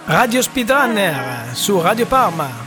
Radio Speedrunner su Radio Parma.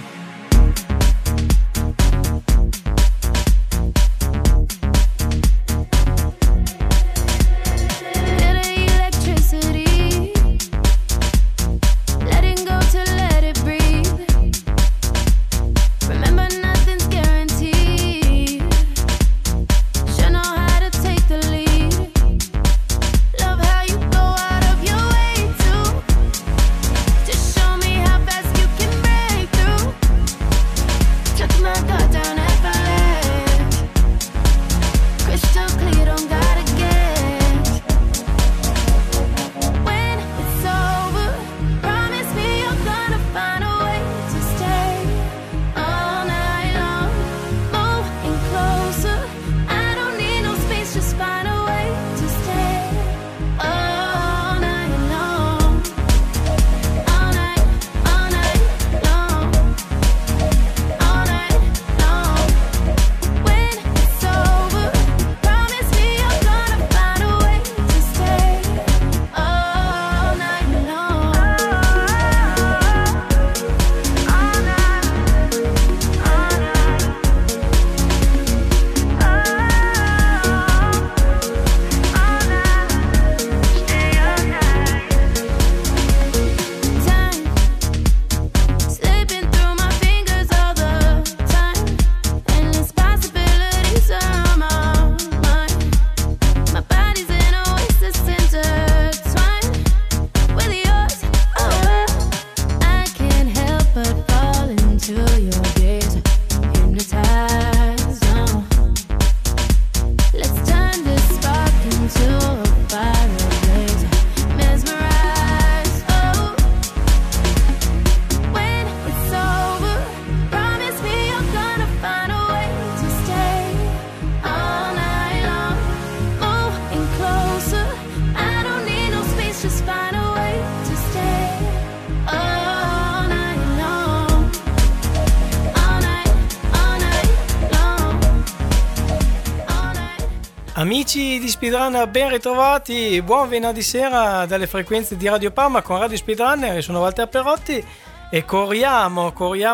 Amici di Speedrunner, ben ritrovati, buon venerdì sera dalle frequenze di Radio Parma con Radio Speedrunner. Io sono Walter Perotti e corriamo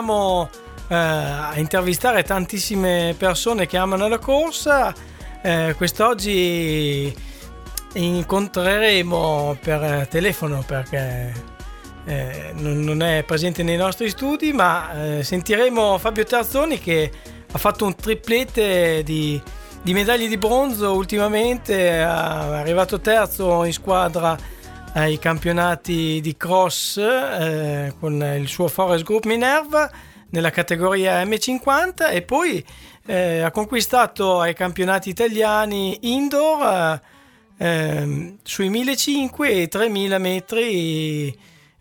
a intervistare tantissime persone che amano la corsa. Quest'oggi incontreremo per telefono perché non è presente nei nostri studi, ma sentiremo Fabio Terzoni che ha fatto un triplete di medaglie di bronzo ultimamente, è arrivato terzo in squadra ai campionati di cross con il suo Forest Group Minerva nella categoria M50 e poi ha conquistato ai campionati italiani indoor sui 1500 e 3000 metri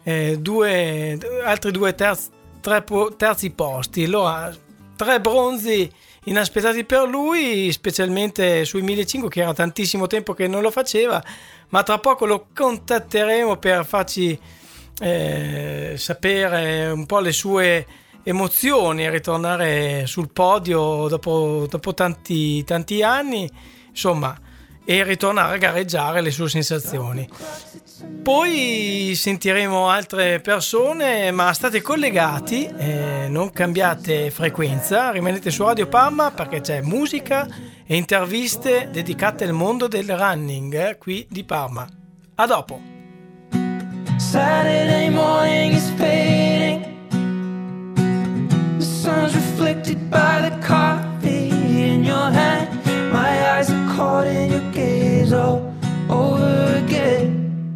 altri due terzi posti. Allora 3 bronzi inaspettati per lui, specialmente sui 1500 che era tantissimo tempo che non lo faceva, ma tra poco lo contatteremo per farci sapere un po' le sue emozioni a ritornare sul podio dopo tanti anni, insomma, e ritornare a gareggiare, le sue sensazioni. Poi sentiremo altre persone, ma state collegati, non cambiate frequenza, rimanete su Radio Parma perché c'è musica e interviste dedicate al mondo del running qui di Parma. A dopo. Saturday morning is fading. The sun's reflected by the coffee in your hand. My eyes are caught in your gaze all over again.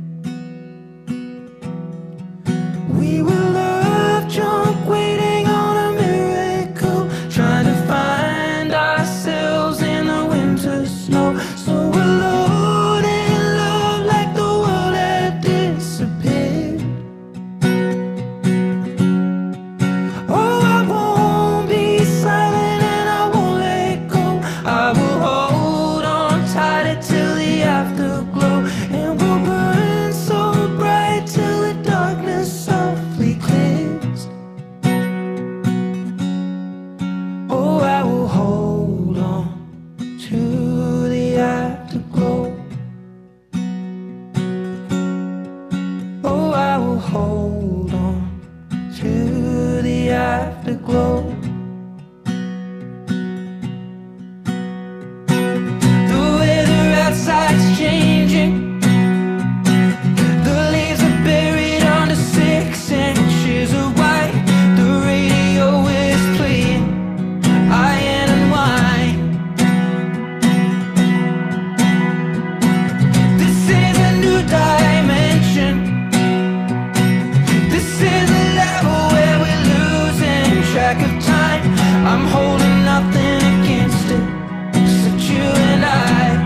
We were love drunk, waiting on a miracle, trying to find ourselves in the winter snow. So alone in love, like the world had disappeared. afterglow. The weather outside's changing. The leaves are buried under 6 inches of white. The radio is playing Iron and Wine. This is a new dimension. This is a level where we're losing track of time. I'm holding nothing against it, except you and I.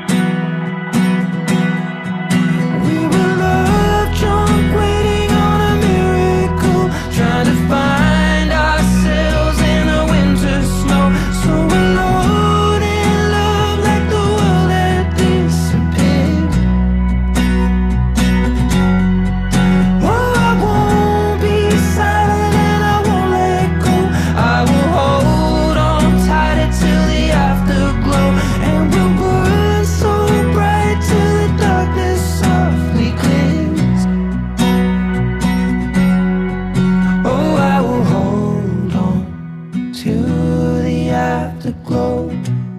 We were love drunk, waiting on a miracle, trying to find ourselves in the winter snow. So alone in love, like the world had disappeared. Oh, I won't be silent and I won't let go. I will hold on tighter till the afterglow, and we'll burn so bright till the darkness softly clears. Oh, I will hold on to the afterglow.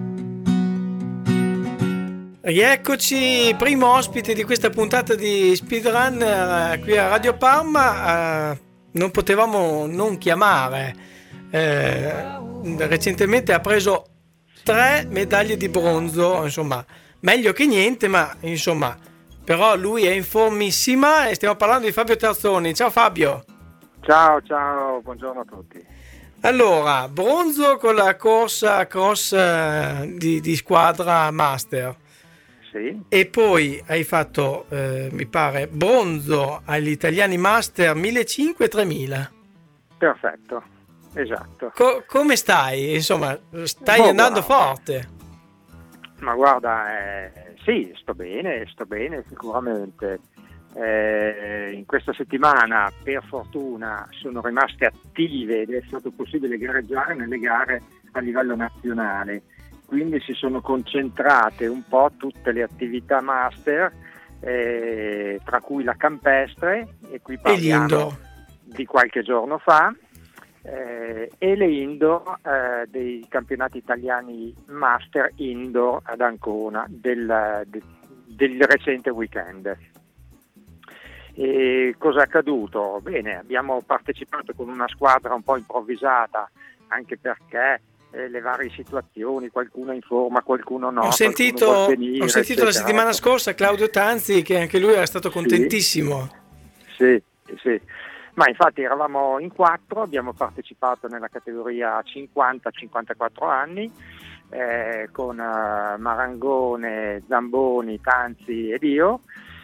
Rieccoci, primo ospite di questa puntata di Speedrunner qui a Radio Parma. Non potevamo non chiamare. Recentemente ha preso 3 medaglie di bronzo, insomma, meglio che niente, ma insomma, però lui è in formissima e stiamo parlando di Fabio Terzoni. Ciao Fabio. Ciao, buongiorno a tutti. Allora, bronzo con la corsa cross di squadra master. Sì, E poi hai fatto, mi pare, bronzo agli italiani master 1500 e 3000. perfetto, esatto. Come stai? Insomma, stai Boh, andando guarda. forte. Ma guarda, sì, sto bene, sicuramente. In questa settimana, per fortuna, sono rimaste attive ed è stato possibile gareggiare nelle gare a livello nazionale. Quindi si sono concentrate un po' tutte le attività master, tra cui la campestre, e qui E parliamo l'indoor. di qualche giorno fa, e le indoor dei campionati italiani master indoor ad Ancona del recente weekend. E cosa è accaduto? Bene, abbiamo partecipato con una squadra un po' improvvisata, anche perché le varie situazioni, qualcuno in forma, qualcuno no. Ho sentito qualcuno vuol venire, la eccetera. settimana scorsa Claudio Tanzi, che anche lui era stato contentissimo. Sì. Ma infatti eravamo in 4, abbiamo partecipato nella categoria 50-54 anni, con Marangone, Zamboni, Tanzi ed io,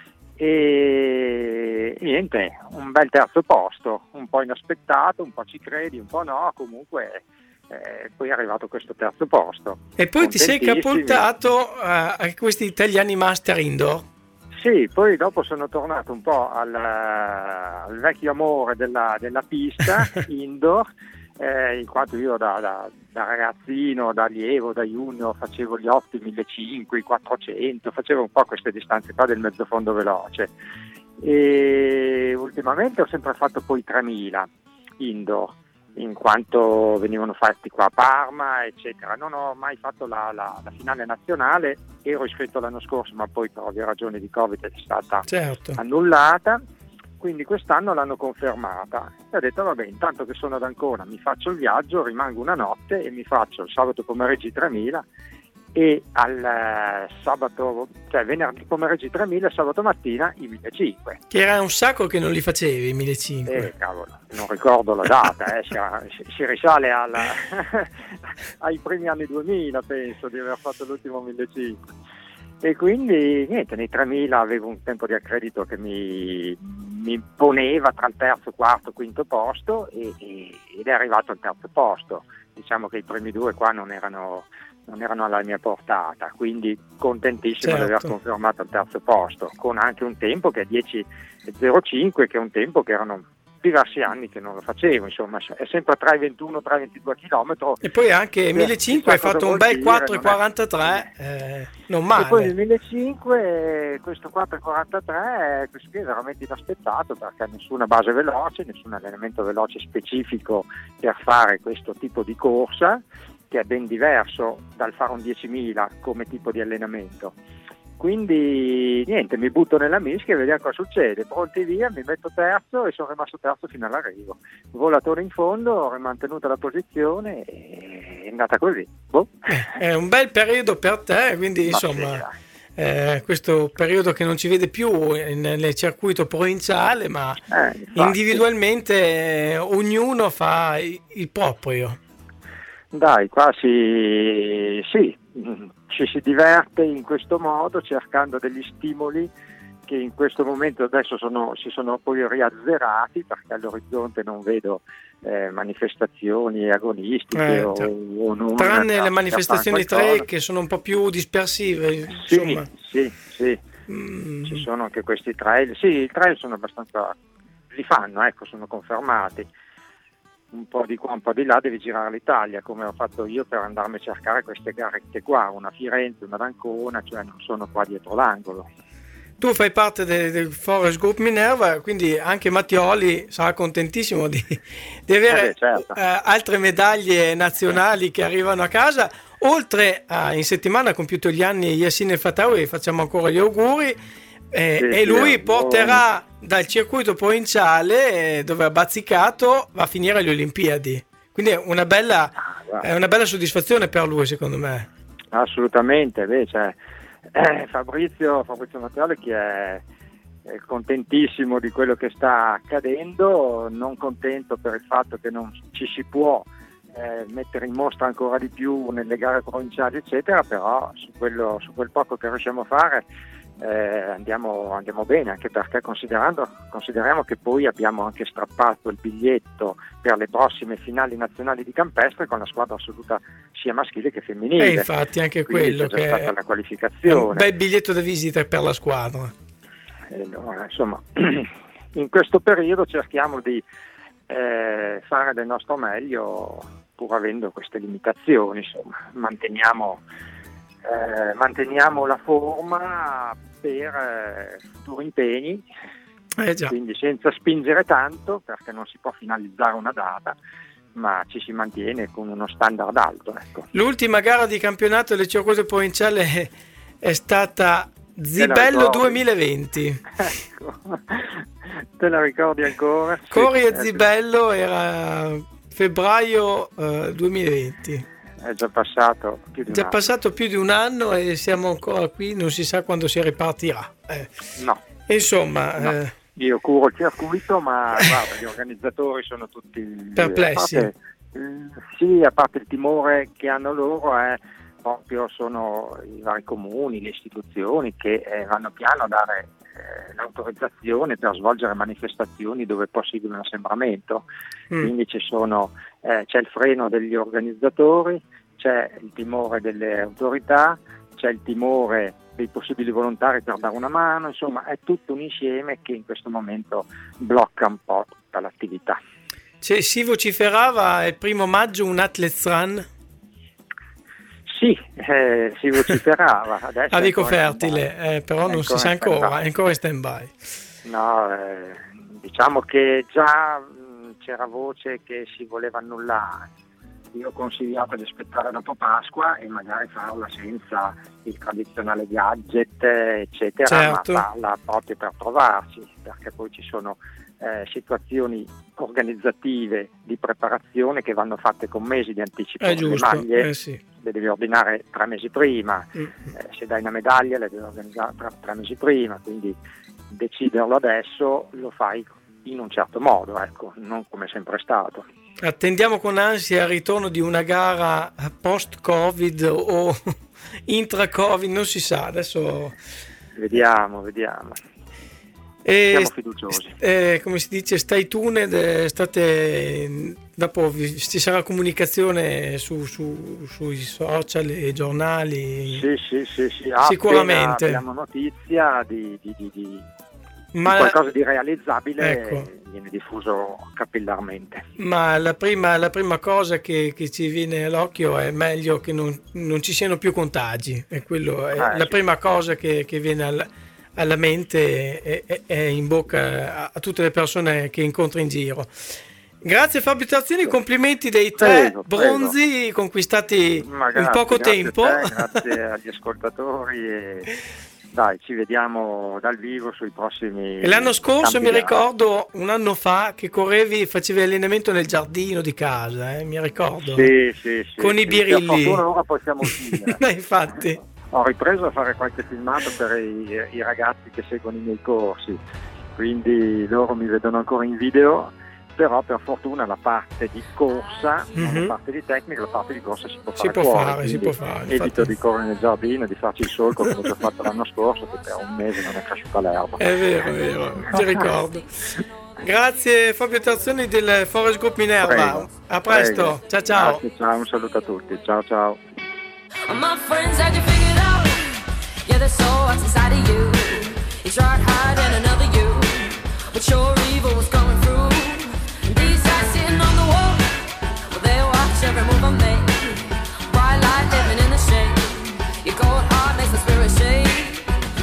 e niente, un bel terzo posto, un po' inaspettato, un po' ci credi, un po' no, comunque poi è arrivato questo terzo posto. E poi ti sei Contentissimi. catapultato a questi italiani master indoor. Sì, poi dopo sono tornato un po' al vecchio amore della pista indoor, in quanto io da ragazzino, da allievo, da junior facevo gli 8, i 1500, i 400, facevo un po' queste distanze qua del mezzofondo veloce, e ultimamente ho sempre fatto poi 3000 indoor, in quanto venivano fatti qua a Parma, eccetera. Non ho mai fatto la finale nazionale, ero iscritto l'anno scorso, ma poi per ovvie ragioni di Covid è stata Certo. annullata, quindi quest'anno l'hanno confermata. E ho detto vabbè, intanto che sono ad Ancona mi faccio il viaggio, rimango una notte e mi faccio il sabato pomeriggio 3000 e al sabato, cioè venerdì pomeriggio 3000 e sabato mattina i 1500. Che era un sacco che non li facevi, 1500. Cavolo, non ricordo la data, si risale ai primi anni 2000, penso di aver fatto l'ultimo 1500. E quindi niente, nei 3000 avevo un tempo di accredito che mi poneva tra il terzo, quarto, quinto posto, ed è arrivato al terzo posto. Diciamo che i primi 2 qua non erano alla mia portata, quindi contentissimo di aver Certo. confermato il terzo posto, con anche un tempo che è 10.05, che è un tempo che erano diversi anni che non lo facevo, insomma, è sempre tra i 21 e i 22 km. E poi anche 1500 hai fatto un bel 4,43, non male. E poi nel 1500 questo 4,43 è veramente inaspettato, perché nessuna base veloce, nessun allenamento veloce specifico per fare questo tipo di corsa, che è ben diverso dal fare un 10.000 come tipo di allenamento. Quindi niente, mi butto nella mischia e vediamo cosa succede. Pronti via, mi metto terzo e sono rimasto terzo fino all'arrivo. Volatore in fondo, ho mantenuto la posizione e è andata così. Boh. È un bel periodo per te, quindi insomma questo periodo che non ci vede più nel circuito provinciale, ma individualmente ognuno fa il proprio. Dai, qua sì, ci si diverte in questo modo, cercando degli stimoli che in questo momento adesso si sono poi riazzerati, perché all'orizzonte non vedo manifestazioni agonistiche o non, tranne le manifestazioni trail che sono un po' più dispersive. Sì. Ci sono anche questi trail. Sì, i trail sono abbastanza, li fanno, sono confermati. Un po' di qua, un po' di là, devi girare l'Italia, come ho fatto io per andarmi a cercare queste garette qua, una a Firenze, una ad Ancona, cioè non sono qua dietro l'angolo. Tu fai parte del Forest Group Minerva, quindi anche Mattioli sarà contentissimo di avere altre medaglie nazionali che arrivano a casa. Oltre a, in settimana ha compiuto gli anni Yassine El Fatawi, facciamo ancora gli auguri. E lui porterà dal circuito provinciale dove ha bazzicato, va a finire alle Olimpiadi, quindi è una bella soddisfazione per lui, secondo me. Assolutamente, Fabrizio Mattioli, che è contentissimo di quello che sta accadendo, non contento per il fatto che non ci si può mettere in mostra ancora di più nelle gare provinciali eccetera, però su quel poco che riusciamo a fare andiamo bene, anche perché consideriamo che poi abbiamo anche strappato il biglietto per le prossime finali nazionali di campestre con la squadra assoluta sia maschile che femminile. E infatti anche quello che è stata la qualificazione, un bel biglietto da visita per la squadra. Allora, insomma, in questo periodo cerchiamo di fare del nostro meglio, pur avendo queste limitazioni, insomma, manteniamo la forma per futuri impegni, quindi senza spingere tanto, perché non si può finalizzare una data, ma ci si mantiene con uno standard alto. Ecco. L'ultima gara di campionato del circuito provinciale è stata Zibello 2020. Ecco. Te la ricordi ancora? Cori e Zibello era febbraio 2020. È già passato più di un anno e siamo ancora qui, non si sa quando si ripartirà. No. Insomma, no. Io curo il circuito, ma guarda, gli organizzatori sono tutti perplessi. A parte il timore che hanno loro, sono i vari comuni, le istituzioni che vanno piano a dare l'autorizzazione per svolgere manifestazioni dove è possibile un assembramento. Quindi c'è il freno degli organizzatori, c'è il timore delle autorità, c'è il timore dei possibili volontari per dare una mano, insomma è tutto un insieme che in questo momento blocca un po' tutta l'attività. Si vociferava il 1 maggio un Athletes Run? Sì, si vociferava. A Vico Fertile, però non si sa ancora, è ancora in stand-by. No, diciamo che già c'era voce che si voleva annullare. Io ho consigliato di aspettare dopo Pasqua e magari farla senza il tradizionale gadget, eccetera, certo. Ma farla proprio per trovarci, perché poi ci sono situazioni organizzative di preparazione che vanno fatte con mesi di anticipo. È giusto, le maglie sì. Le devi ordinare 3 mesi prima, se dai una medaglia le devi organizzare 3 mesi prima, quindi deciderlo adesso lo fai in un certo modo, ecco, non come sempre è stato. Attendiamo con ansia il ritorno di una gara post-Covid o intra-Covid, non si sa, adesso vediamo. Siamo fiduciosi. Come si dice, stay tuned, dopo ci sarà comunicazione sui social e giornali. Sì. Sicuramente. Abbiamo notizia qualcosa di realizzabile, ecco, viene diffuso capillarmente. ma la prima cosa che ci viene all'occhio è meglio che non ci siano più contagi, e quello è la Sì. prima cosa che viene alla mente e in bocca a tutte le persone che incontri in giro. Grazie Fabio Tarzini, complimenti dei 3 Prego. bronzi conquistati Ma in poco grazie tempo. a te, grazie agli ascoltatori e dai, ci vediamo dal vivo sui prossimi. E l'anno scorso campi mi gara. ricordo, un anno fa, che facevi allenamento nel giardino di casa, mi ricordo. Sì. Con i Per birilli. fortuna ora possiamo uscire. Infatti. Ho ripreso a fare qualche filmato per i ragazzi che seguono i miei corsi, quindi loro mi vedono ancora in video, però per fortuna la parte di corsa, non la parte di tecnica, la parte di corsa si può fare. Si può fare. Evito Infatti. di correre nel giardino, di farci il solco come ho già fatto l'anno scorso, che per un mese non è cresciuta l'erba. È vero, ti ricordo. Grazie Fabio Tarzoni del Forest Group Minerva. Prego. A presto. Prego. Ciao. Grazie, ciao, un saluto a tutti. Ciao. All my friends had you figured out. Yeah, there's so what's inside of you. You tried hiding another you, but your evil was coming through. And these guys sitting on the wall, well, they watch every move I make. Bright light living in the shade. Your cold heart makes the spirit shake.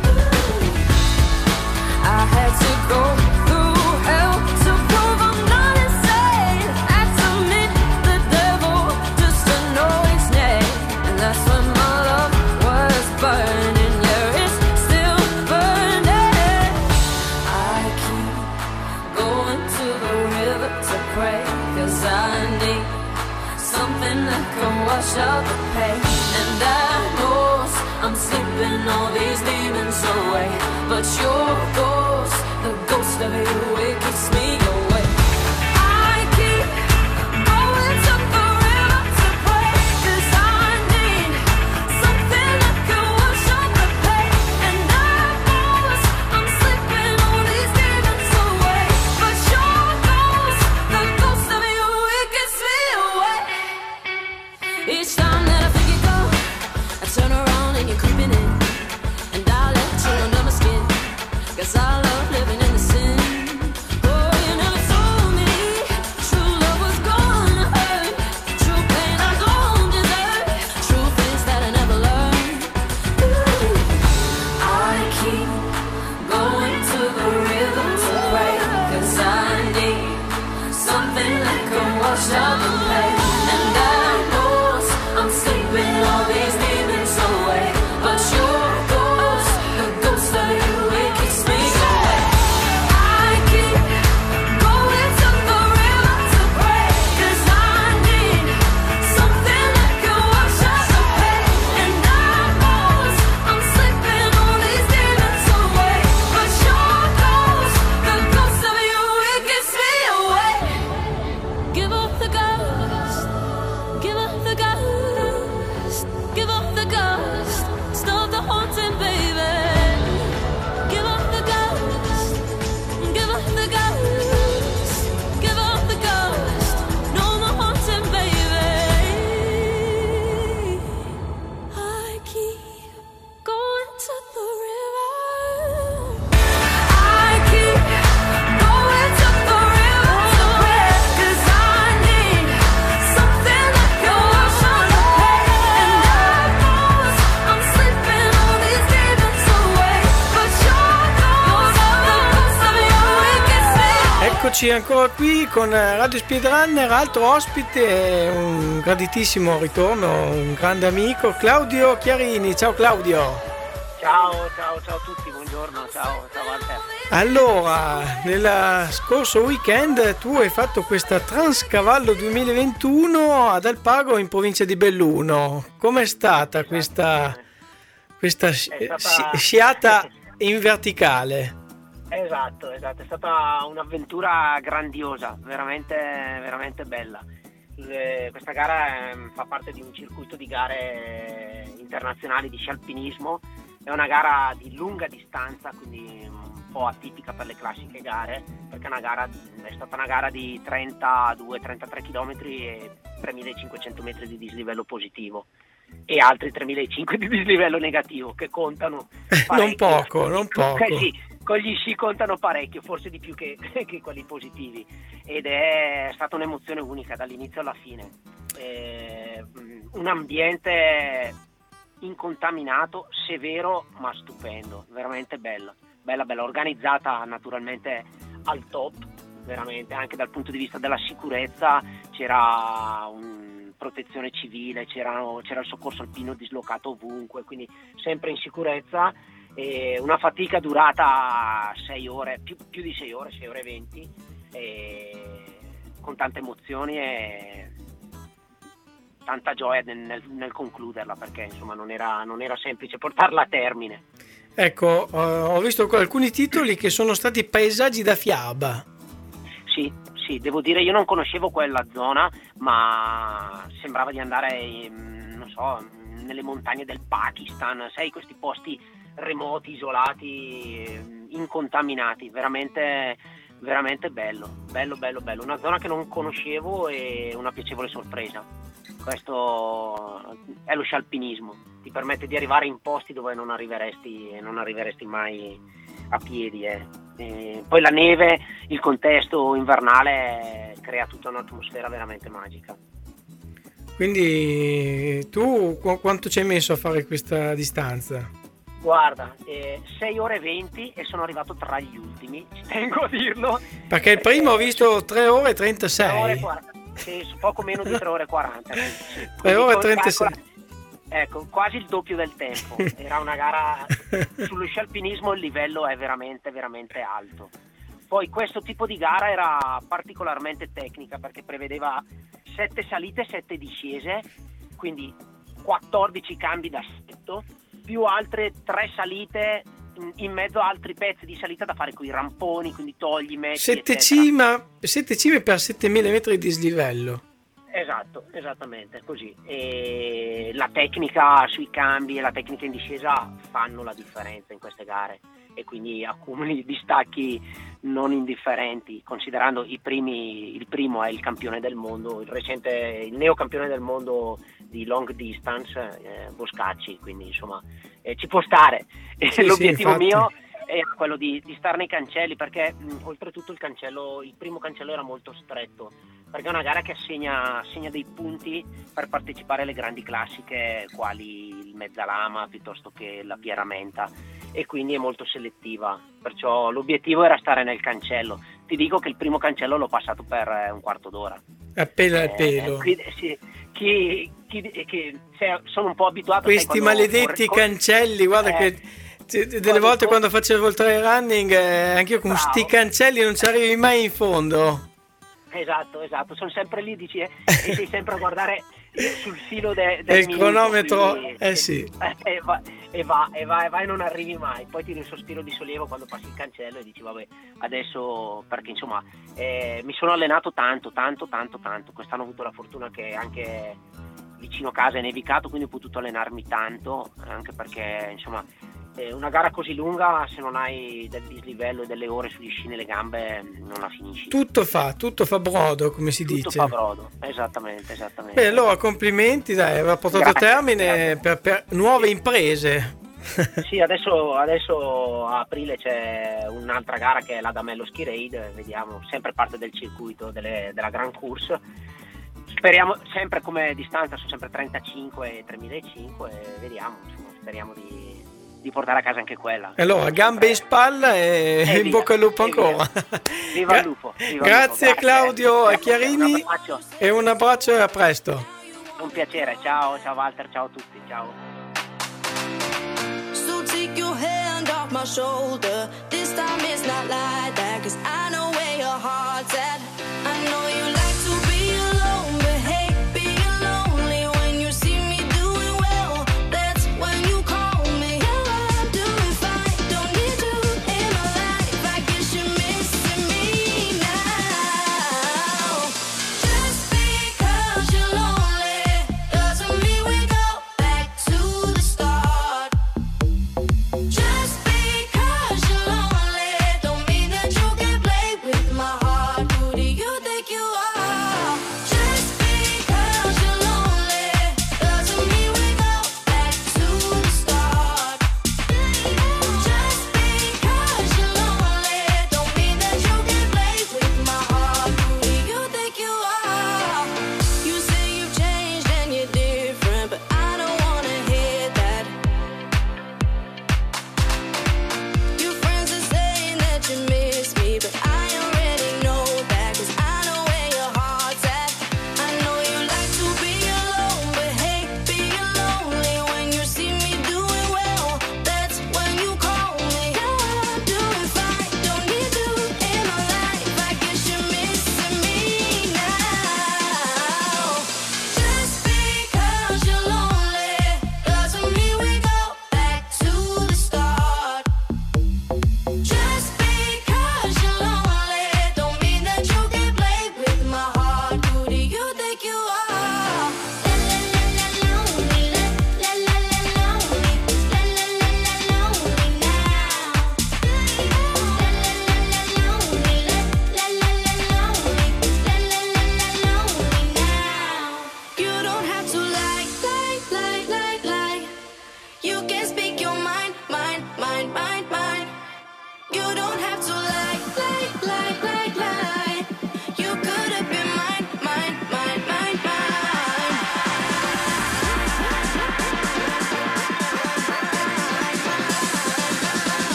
I had to go through hell to prove I'm not insane. Had to meet the devil just to know his name. And that's when my love was burning. Yeah, it's still burning. I keep going to the river to pray, 'cause I need something that can wash out the pain. And I know I'm sleeping all these demons away, but your ghost, the ghost of you, it keeps me away. I keep going to the river to pray, 'cause I need something that can wash out the pain. And I know I'm sleeping all these demons away, but your ghost, the ghost of you, it keeps me away. Each time that I think you go, I turn around and you're creeping in, and I let you under my skin, 'cause I love living in the sin. Oh, you never told me true love was gonna hurt, true pain I don't deserve, true things that I never learned. Ooh. I keep going to the river to pray, 'cause I need something that can wash out the pain. And I know I'm sleeping all these demons away, but your ghost, the ghost of you, it keeps me away. I keep going to the river to pray, 'cause I need something that can wash out the pain. And I know I'm sleeping all these demons away, but your ghost, the ghost of you, it keeps me away. Give up the ghost, give up the ghost, give up the ghost, stop the haunting, baby. Give up the ghost, give up the ghost, give up the ghost, no more haunting, baby. I keep going to the river. I keep going to the river to pray, 'cause I need something that can wash out the pain. And I know I'm sleeping all these demons away, but your ghost, the ghost of you, it gets me. Eccoci ancora qui con Radio Speedrunner, altro ospite, un graditissimo ritorno, un grande amico, Claudio Chiarini. Ciao Claudio. Ciao a tutti, buongiorno, ciao Walter. Allora, nel scorso weekend tu hai fatto questa Transcavallo 2021 ad Alpago in provincia di Belluno. Com'è stata questa sciata in verticale? Esatto, è stata un'avventura grandiosa, veramente bella. Questa gara fa parte di un circuito di gare internazionali di sci alpinismo, è una gara di lunga distanza, quindi un po' atipica per le classiche gare, perché è stata una gara di 32-33 km e 3.500 metri di dislivello positivo e altri 3.500 di dislivello negativo, che contano Non poco. Sì, con gli sci contano parecchio, forse di più che quelli positivi, ed è stata un'emozione unica dall'inizio alla fine. Un ambiente incontaminato, severo ma stupendo, veramente bella, organizzata naturalmente al top, veramente, anche dal punto di vista della sicurezza. C'era protezione civile, c'era il soccorso alpino dislocato ovunque, quindi sempre in sicurezza. E una fatica durata 6 ore, più di 6 ore, 6 ore e 20, con tante emozioni e tanta gioia nel concluderla, perché insomma non era semplice portarla a termine. Ecco, ho visto qua alcuni titoli che sono stati paesaggi da fiaba. Sì, devo dire, io non conoscevo quella zona, ma sembrava di andare, non so, nelle montagne del Pakistan, sai, questi posti remoti, isolati, incontaminati, veramente bello, una zona che non conoscevo e una piacevole sorpresa. Questo è lo sci alpinismo, ti permette di arrivare in posti dove non arriveresti mai a piedi. E poi la neve, il contesto invernale crea tutta un'atmosfera veramente magica. Quindi tu quanto ci hai messo a fare questa distanza? Guarda, 6 ore e 20 e sono arrivato tra gli ultimi, ci tengo a dirlo. Perché il primo ho visto 3 ore e 36. 3 ore e 40, sì, poco meno di 3 ore e 40. Sì. 3 ore e 36. Ecco, quasi il doppio del tempo. Era una gara sullo sci alpinismo, il livello è veramente alto. Poi questo tipo di gara era particolarmente tecnica perché prevedeva 7 salite e 7 discese, quindi 14 cambi d'assetto, più altre 3 salite, in mezzo a altri pezzi di salita da fare con i ramponi, quindi togli, metti, 7 cime per 7000 metri di dislivello. Esatto, esattamente, così. E la tecnica sui cambi e la tecnica in discesa fanno la differenza in queste gare e quindi accumuli distacchi non indifferenti, considerando il primo è il campione del mondo, il neocampione del mondo di long distance, Boscacci, quindi insomma ci può stare. Sì, l'obiettivo sì, mio era quello di stare nei cancelli, perché oltretutto il primo cancello era molto stretto, perché è una gara che assegna dei punti per partecipare alle grandi classiche quali il Mezzalama piuttosto che la Pierramenta, e quindi è molto selettiva, perciò l'obiettivo era stare nel cancello. Ti dico che il primo cancello l'ho passato per un quarto d'ora. Appena al pelo. Sì, sono un po' abituato Questi maledetti cancelli, guarda che delle volte quando facevo il trail running anch'io con sti cancelli non ci arrivi mai in fondo. Esatto, sono sempre lì, dici, e sei sempre a guardare sul filo del cronometro, quindi, sì. E va e non arrivi mai. Poi tiri un sospiro di sollievo quando passi il cancello e dici vabbè, adesso, perché insomma mi sono allenato tanto. Quest'anno ho avuto la fortuna che anche vicino a casa è nevicato, quindi ho potuto allenarmi tanto, anche perché insomma una gara così lunga, se non hai del dislivello e delle ore sugli sci nelle gambe, non la finisci. Tutto fa brodo, come si dice. Tutto fa brodo, esattamente. Beh, allora complimenti, dai, aveva portato a termine per nuove imprese. Sì, adesso a aprile c'è un'altra gara che è la Damello Ski Raid, vediamo, sempre parte del circuito della Grand Course. Speriamo, sempre come distanza, sono sempre 35 e 3005, vediamo, insomma, speriamo di portare a casa anche quella. Allora, gambe in spalla e in bocca al lupo ancora. Viva il lupo. Grazie Claudio Chiarini e un abbraccio e a presto. Un piacere, ciao Walter, ciao a tutti, ciao. So take your hand off my shoulder. This time it's not like that, 'cause I know where your heart's at. I know you like to be alone, but hey, being lonely when you see me doing well, that's when you call me. I'm doing fine, don't need you in my life. I guess you're missing me now. Just because you're lonely doesn't mean we go back to the start. Just because you're lonely don't mean that you can play with my heart. Who do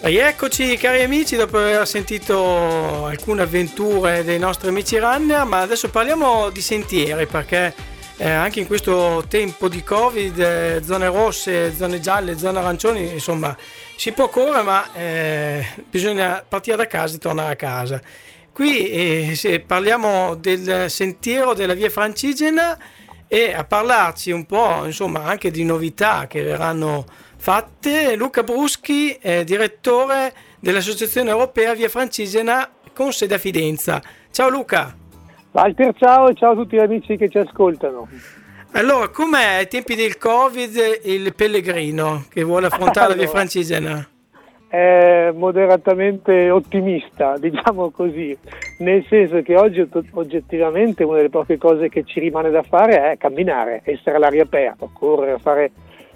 Rieccoci cari amici dopo aver sentito alcune avventure dei nostri amici runner, ma adesso parliamo di sentieri perché anche in questo tempo di Covid, zone rosse, zone gialle, zone arancioni, insomma si può correre ma bisogna partire da casa e tornare a casa. Qui se parliamo del sentiero della Via Francigena e a parlarci un po' insomma anche di novità che verranno fatte, Luca Bruschi, direttore dell'Associazione Europea Via Francigena con sede a Fidenza. Ciao Luca. Walter, ciao e ciao a tutti gli amici che ci ascoltano. Allora, com'è ai tempi del Covid il pellegrino che vuole affrontare la Via Francigena? È moderatamente ottimista, diciamo così, nel senso che oggi oggettivamente una delle poche cose che ci rimane da fare è camminare, essere all'aria aperta, correre, fare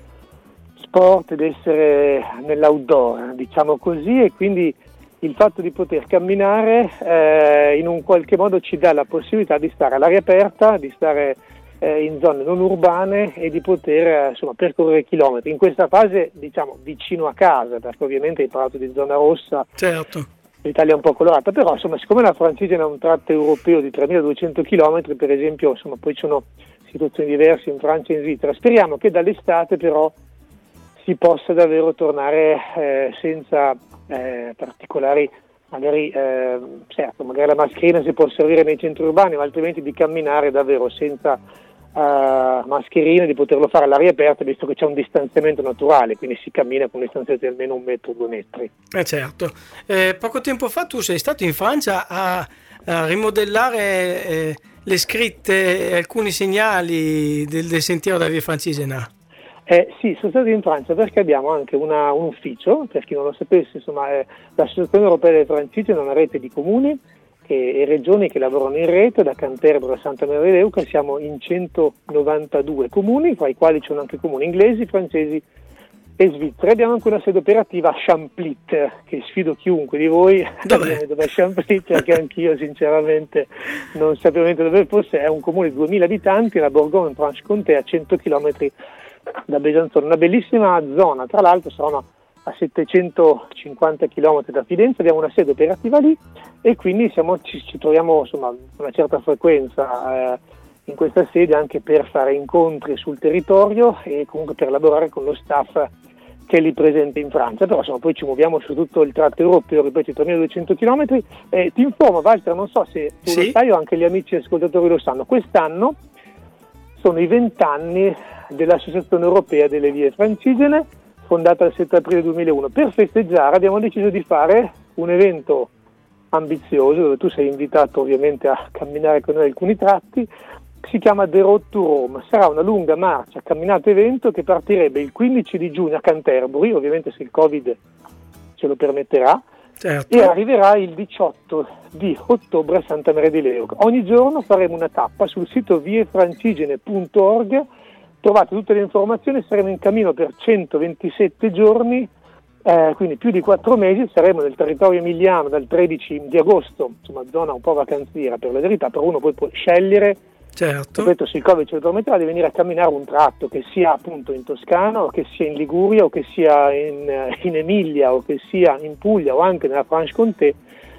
sport ed essere nell'outdoor, diciamo così, e quindi il fatto di poter camminare in un qualche modo ci dà la possibilità di stare all'aria aperta, di stare in zone non urbane e di poter insomma percorrere chilometri. In questa fase diciamo vicino a casa, perché ovviamente hai parlato di zona rossa, certo. L'Italia è un po' colorata, però insomma siccome la Francigena è un tratto europeo di 3.200 km, per esempio, insomma poi ci sono situazioni diverse in Francia e in Svizzera, speriamo che dall'estate però si possa davvero tornare senza particolari, magari certo, magari la mascherina si può servire nei centri urbani, ma altrimenti di camminare davvero senza mascherine, di poterlo fare all'aria aperta, visto che c'è un distanziamento naturale, quindi si cammina con un distanziamento di almeno 1 metro, 2 metri. Certo. Poco tempo fa tu sei stato in Francia a rimodellare le scritte e alcuni segnali del sentiero della Via Francigena. Sì, sono stato in Francia perché abbiamo anche un ufficio, per chi non lo sapesse, insomma, l'Associazione Europea delle Francigene è una rete di comuni e regioni che lavorano in rete, da Canterbury a Santa Maria di Leuca siamo in 192 comuni, fra i quali ci sono anche comuni inglesi, francesi e svizzeri. Abbiamo anche una sede operativa a Champlit, che sfido chiunque di voi a dire dove è Champlit, perché anch'io sinceramente non sapevo niente dove fosse. È un comune di 2000 abitanti, la Bourgogne-Franche-Comté, a 100 km da Besanzone, una bellissima zona, tra l'altro sono a 750 km da Fidenza, abbiamo una sede operativa lì e quindi ci troviamo insomma una certa frequenza in questa sede anche per fare incontri sul territorio e comunque per lavorare con lo staff che è lì presente in Francia, però insomma poi ci muoviamo su tutto il tratto europeo, ripeto, 3.200 km. Ti informo Walter, non so se tu lo sai o anche gli amici ascoltatori lo sanno, quest'anno sono i 20 anni dell'Associazione Europea delle Vie Francigene, fondata il 7 aprile 2001. Per festeggiare abbiamo deciso di fare un evento ambizioso, dove tu sei invitato ovviamente a camminare con noi alcuni tratti, si chiama The Road to Rome. Sarà una lunga marcia, camminata evento che partirebbe il 15 di giugno a Canterbury, ovviamente se il Covid ce lo permetterà, certo, e arriverà il 18 di ottobre a Santa Maria di Leuca. Ogni giorno faremo una tappa sul sito viefrancigene.org. Trovate tutte le informazioni, saremo in cammino per 127 giorni, quindi più di 4 mesi, saremo nel territorio emiliano dal 13 di agosto, insomma zona un po' vacanziera per la verità, però uno poi può scegliere, certo, ripeto, se il Covid ce lo permetterà, di venire a camminare un tratto, che sia appunto in Toscana, o che sia in Liguria, o che sia in Emilia, o che sia in Puglia, o anche nella Franche-Comté.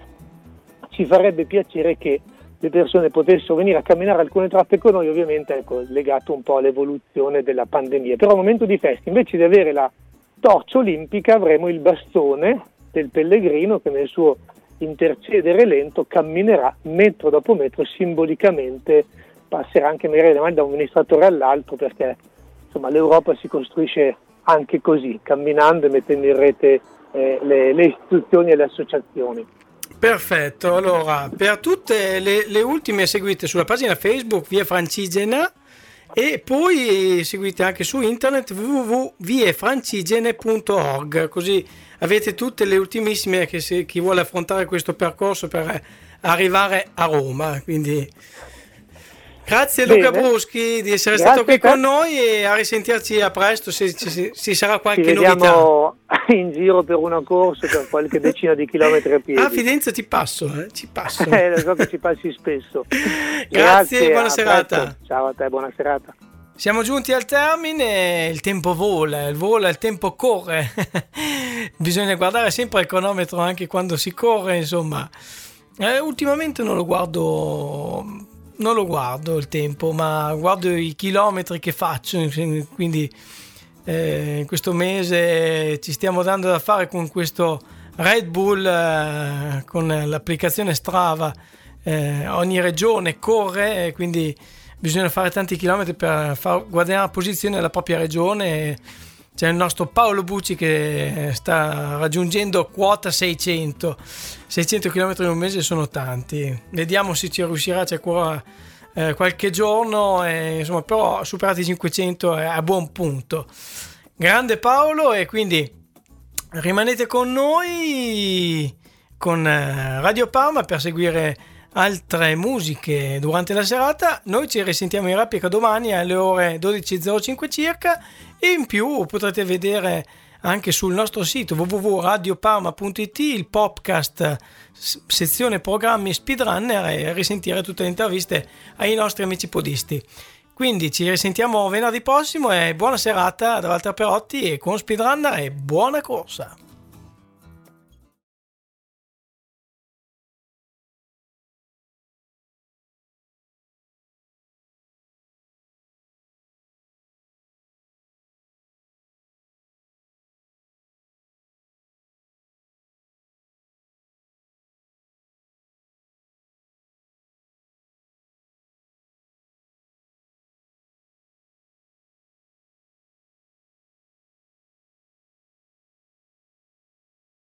Ci farebbe piacere che le persone potessero venire a camminare alcune tratte con noi, ovviamente legato un po' all'evoluzione della pandemia. Però al momento di festa, invece di avere la torcia olimpica, avremo il bastone del pellegrino che nel suo intercedere lento camminerà metro dopo metro, simbolicamente passerà anche magari da un amministratore all'altro, perché insomma l'Europa si costruisce anche così, camminando e mettendo in rete le istituzioni e le associazioni. Perfetto, allora per tutte le ultime seguite sulla pagina Facebook Via Francigena e poi seguite anche su internet www.viefrancigene.org, così avete tutte le ultimissime che se chi vuole affrontare questo percorso per arrivare a Roma. Quindi grazie Luca Bruschi di essere stato qui con noi e a risentirci a presto se ci sarà qualche novità. Ci vediamo in giro per una corsa, per qualche decina di chilometri a piedi. A Fidenza ci passo. Lo so che ci passi spesso. Grazie, buona serata. Ciao a te, buona serata. Siamo giunti al termine, il tempo vola, il tempo corre. Bisogna guardare sempre il cronometro anche quando si corre, insomma. Ultimamente non lo guardo il tempo, ma guardo i chilometri che faccio, quindi in questo mese ci stiamo dando da fare con questo Red Bull, con l'applicazione Strava. Ogni regione corre, quindi bisogna fare tanti chilometri per far guadagnare posizione alla propria regione. C'è il nostro Paolo Bucci che sta raggiungendo quota 600 km in un mese, sono tanti. Vediamo se ci riuscirà, c'è ancora qualche giorno, insomma, però superati i 500 è a buon punto. Grande Paolo, e quindi rimanete con noi, con Radio Parma, per seguire altre musiche durante la serata. Noi ci risentiamo in replica domani alle ore 12.05 circa, e in più potrete vedere anche sul nostro sito www.radioparma.it il podcast sezione programmi Speedrunner, e risentire tutte le interviste ai nostri amici podisti. Quindi ci risentiamo venerdì prossimo, e buona serata da Walter Perotti e con Speedrunner, e buona corsa.